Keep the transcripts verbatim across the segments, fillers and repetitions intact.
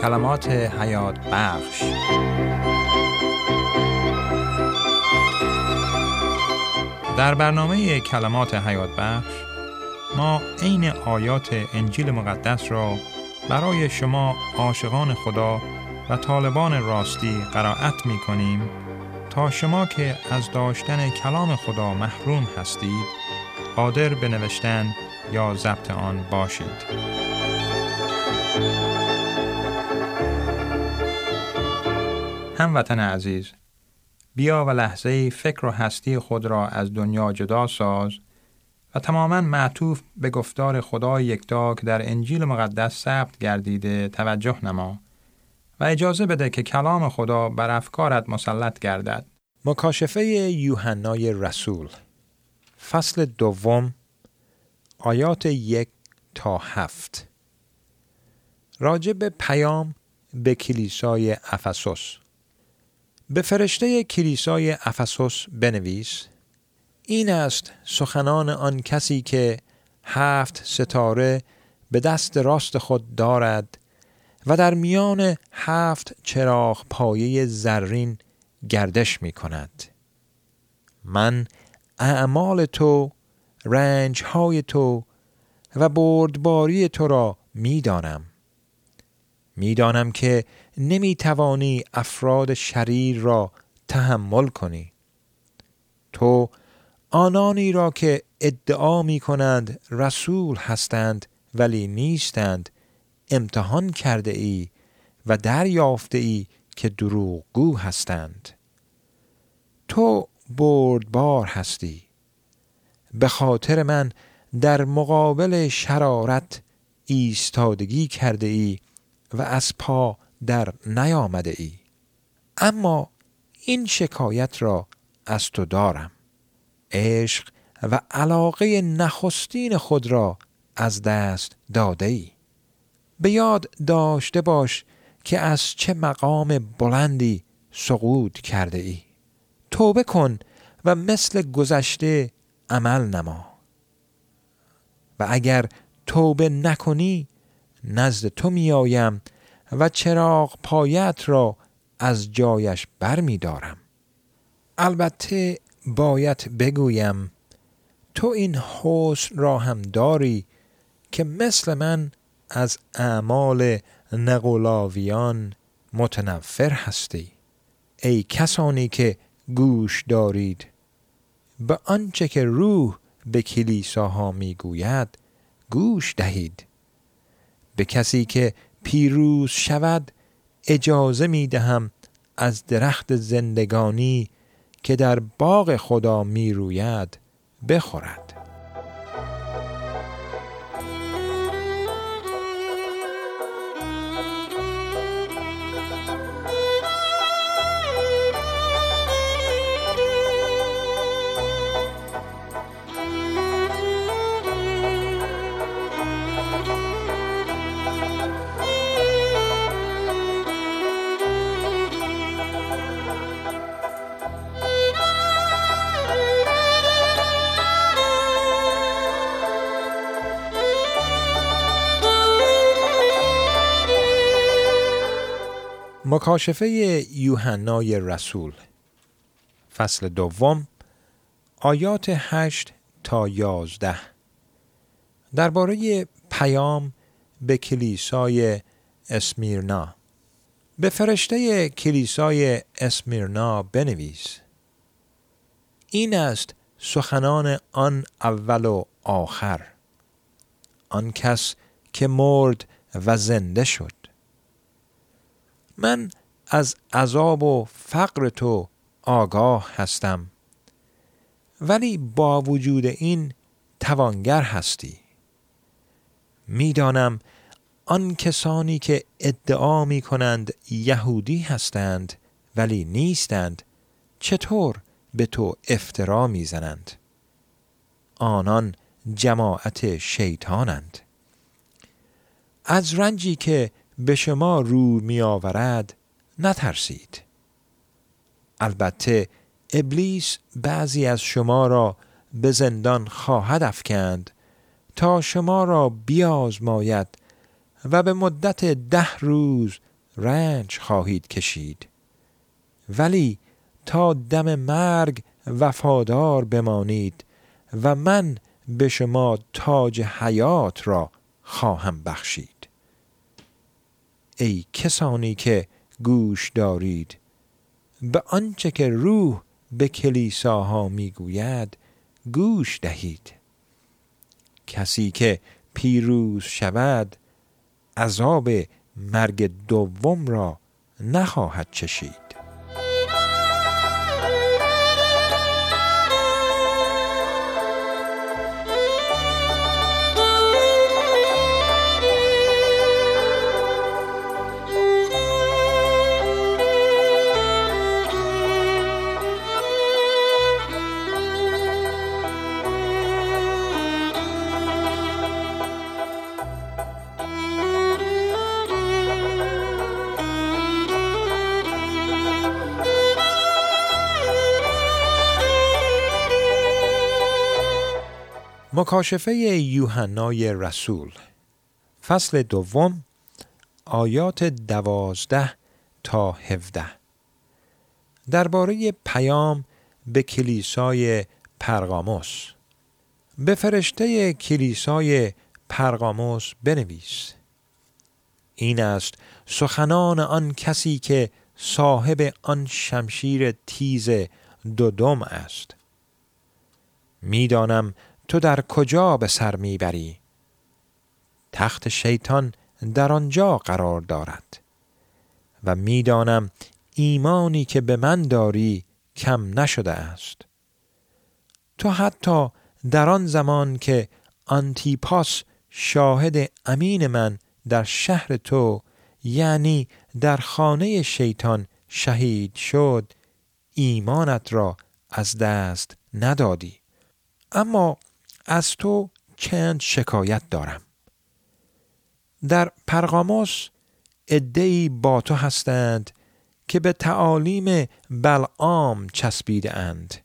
کلمات حیات بخش. در برنامه کلمات حیات بخش ما عین آیات انجیل مقدس را برای شما عاشقان خدا و طالبان راستی قرائت می کنیم تا شما که از داشتن کلام خدا محروم هستید قادر به نوشتن یا ضبط آن باشید. هموطن عزیز، بیا و لحظه فکر و هستی خود را از دنیا جدا ساز و تماماً معطوف به گفتار خدای یکتا که در انجیل مقدس ثبت گردیده توجه نما و اجازه بده که کلام خدا بر افکارت مسلط گردد. مکاشفه یوحنای رسول فصل دوم آیات یک تا هفت. راجع به پیام به کلیسای افسوس. به فرشته کلیسای افسوس بنویس: این است سخنان آن کسی که هفت ستاره به دست راست خود دارد و در میان هفت چراغ پایه زرین گردش می کند. من اعمال تو، رنجهای تو و بردباری تو را می دانم. می دانم که نمی توانی افراد شریر را تحمل کنی. تو آنانی را که ادعا می کنند رسول هستند ولی نیستند امتحان کرده ای و دریافته ای که دروغگو هستند. تو بردبار هستی. به خاطر من در مقابل شرارت ایستادگی کرده ای و از پا در نیامده ای. اما این شکایت را از تو دارم: عشق و علاقه نخستین خود را از دست داده ای. به یاد داشته باش که از چه مقام بلندی سقوط کرده ای. توبه کن و مثل گذشته عمل نما. و اگر توبه نکنی نزد تو می آیم و چراغ پایت را از جایش بر می دارم. البته باید بگویم تو این حسن را هم داری که مثل من از اعمال نغلاویان متنفر هستی. ای کسانی که گوش دارید، به آنچه که روح به کلیساها می گوید گوش دهید. به کسی که پیروز شود اجازه می دهم از درخت زندگانی که در باغ خدا می روید بخورد. مکاشفه یوحنای رسول فصل دوم آیات هشت تا یازده. درباره پیام به کلیسای اسمیرنا. به فرشته کلیسای اسمیرنا بنویس: این است سخنان آن اول و آخر، آن کس که مرد و زنده شد. من از عذاب و فقر تو آگاه هستم، ولی با وجود این توانگر هستی. میدانم آن کسانی که ادعا می کنند یهودی هستند ولی نیستند چطور به تو افترا می زنند. آنان جماعت شیطانند. از رنجی که به شما رو می آورد نترسید. البته ابلیس بعضی از شما را به زندان خواهد افکند تا شما را بیازماید و به مدت ده روز رنج خواهید کشید، ولی تا دم مرگ وفادار بمانید و من به شما تاج حیات را خواهم بخشید. ای کسانی که گوش دارید، به آنچه که روح به کلیساها میگوید گوش دهید. کسی که پیروز شود عذاب مرگ دوم را نخواهد چشید. مکاشفه یوحنای رسول، فصل دوم، آیات دوازده تا هفده. درباره پیام به کلیسای پرگاموس. به فرشته کلیسای پرگاموس بنویس: این است سخنان آن کسی که صاحب آن شمشیر تیز دودم است. میدانم تو در کجا به سر میبری. تخت شیطان در آنجا قرار دارد و میدانم ایمانی که به من داری کم نشده است. تو حتی در آن زمان که آنتیپاس شاهد امین من در شهر تو، یعنی در خانه شیطان شهید شد، ایمانت را از دست ندادی. اما از تو چند شکایت دارم. در پرگاموس عده‌ای با تو هستند که به تعالیم بلعام چسبیده اند.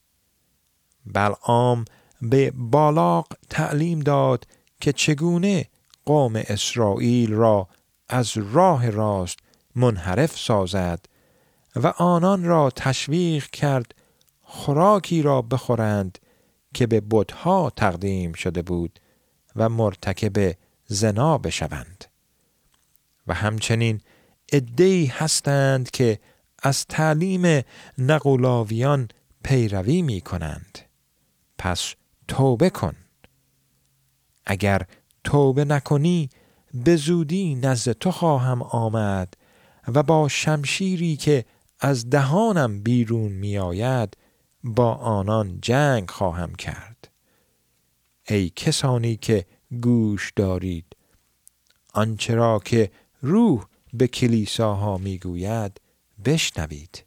بلعام به بالاق تعلیم داد که چگونه قوم اسرائیل را از راه راست منحرف سازد و آنان را تشویق کرد خوراکی را بخورند که به بت‌ها تقدیم شده بود و مرتکب زنا بشوند. و همچنین عده‌ای هستند که از تعلیم نقولاویان پیروی می کنند. پس توبه کن. اگر توبه نکنی به زودی نزد تو خواهم آمد و با شمشیری که از دهانم بیرون می آید با آنان جنگ خواهم کرد. ای کسانی که گوش دارید، آنچه را که روح به کلیساها میگوید بشنوید.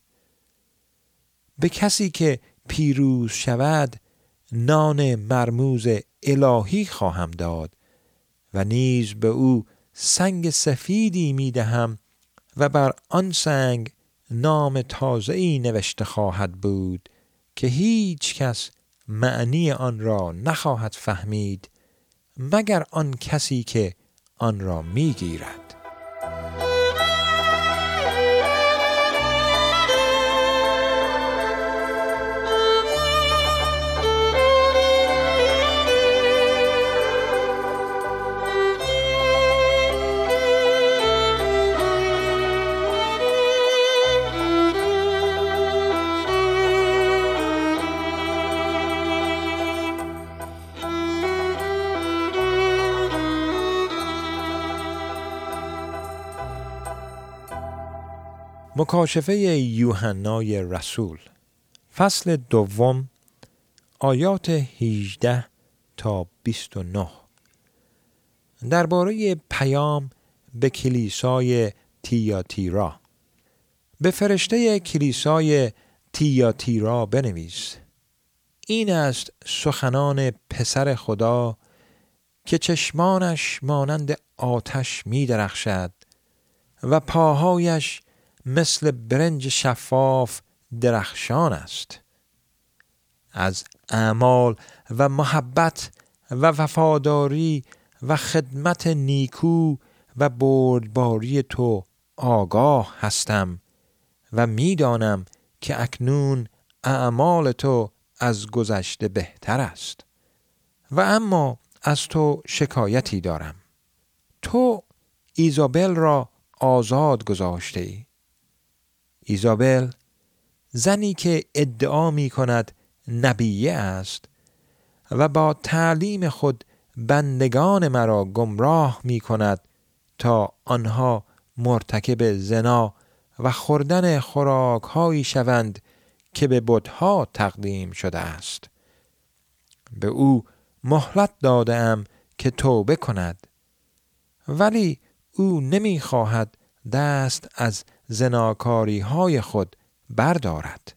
به کسی که پیروز شود نان مرموز الهی خواهم داد و نیز به او سنگ سفیدی میدهم و بر آن سنگ نام تازه‌ای نوشته خواهد بود که هیچ کس معنی آن را نخواهد فهمید مگر آن کسی که آن را میگیرد. مکاشفه یوحنای رسول، فصل دوم، آیات هجده تا بیست و نه. درباره پیام به کلیسای تیاتیرا. به فرشته کلیسای تیاتیرا بنویس: این است سخنان پسر خدا که چشمانش مانند آتش می درخشد و پاهایش مثل برنج شفاف درخشان است. از اعمال و محبت و وفاداری و خدمت نیکو و بردباری تو آگاه هستم و میدانم که اکنون اعمال تو از گذشته بهتر است. و اما از تو شکایتی دارم. تو ایزابل را آزاد گذاشته ای. ایزابل، زنی که ادعا می کند نبیه است و با تعلیم خود بندگان مرا گمراه می کند تا آنها مرتکب زنا و خوردن خوراک هایی شوند که به بت‌ها تقدیم شده است. به او مهلت دادم که توبه کند، ولی او نمی خواهد دست از زناکاری های خود بردارد.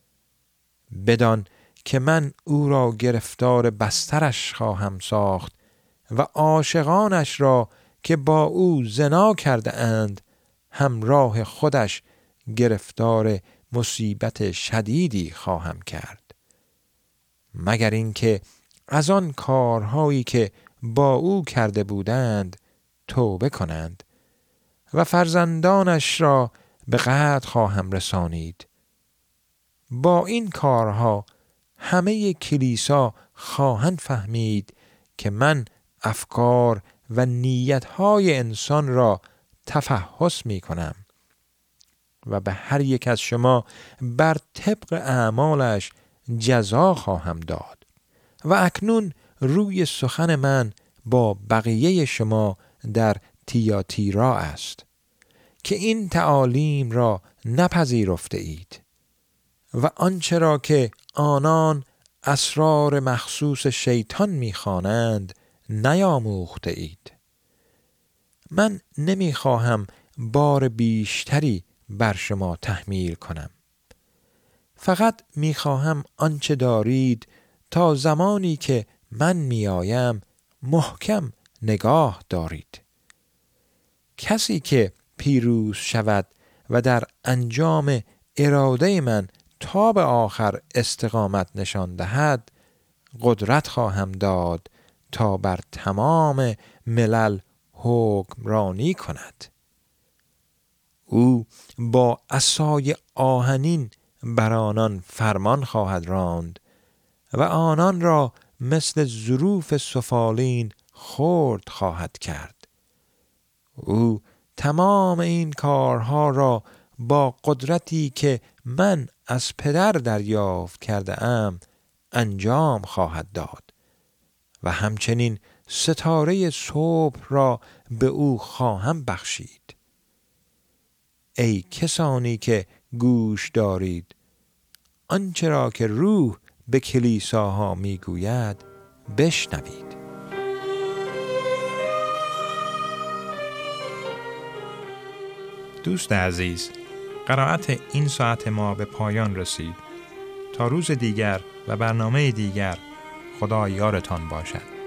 بدان که من او را گرفتار بسترش خواهم ساخت و عاشقانش را که با او زنا کرده اند همراه خودش گرفتار مصیبت شدیدی خواهم کرد، مگر اینکه از آن کارهایی که با او کرده بودند توبه کنند و فرزندانش را به قتل خواهم رسانید. با این کارها همه کلیسا خواهند فهمید که من افکار و نیتهای انسان را تفحص می کنم و به هر یک از شما بر طبق اعمالش جزا خواهم داد. و اکنون روی سخن من با بقیه شما در تیاتیرا است که این تعالیم را نپذیرفته اید و آنچه را که آنان اسرار مخصوص شیطان می‌خوانند نیاموخته اید. من نمی‌خواهم بار بیشتری بر شما تحمیل کنم، فقط می‌خواهم آنچه دارید تا زمانی که من میآیم محکم نگاه دارید. کسی که پیروز شود و در انجام اراده من تا به آخر استقامت نشان دهد، قدرت خواهم داد تا بر تمام ملل حکمرانی کند. او با عصای آهنین بر آنان فرمان خواهد راند و آنان را مثل ظروف سفالین خرد خواهد کرد. او تمام این کارها را با قدرتی که من از پدر دریافت کرده ام انجام خواهد داد و همچنین ستاره صبح را به او خواهم بخشید. ای کسانی که گوش دارید، آنچه را که روح به کلیساها میگوید بشنوید. دوست عزیز، قرائت این ساعت ما به پایان رسید. تا روز دیگر و برنامه دیگر، خدا یارتان باشد.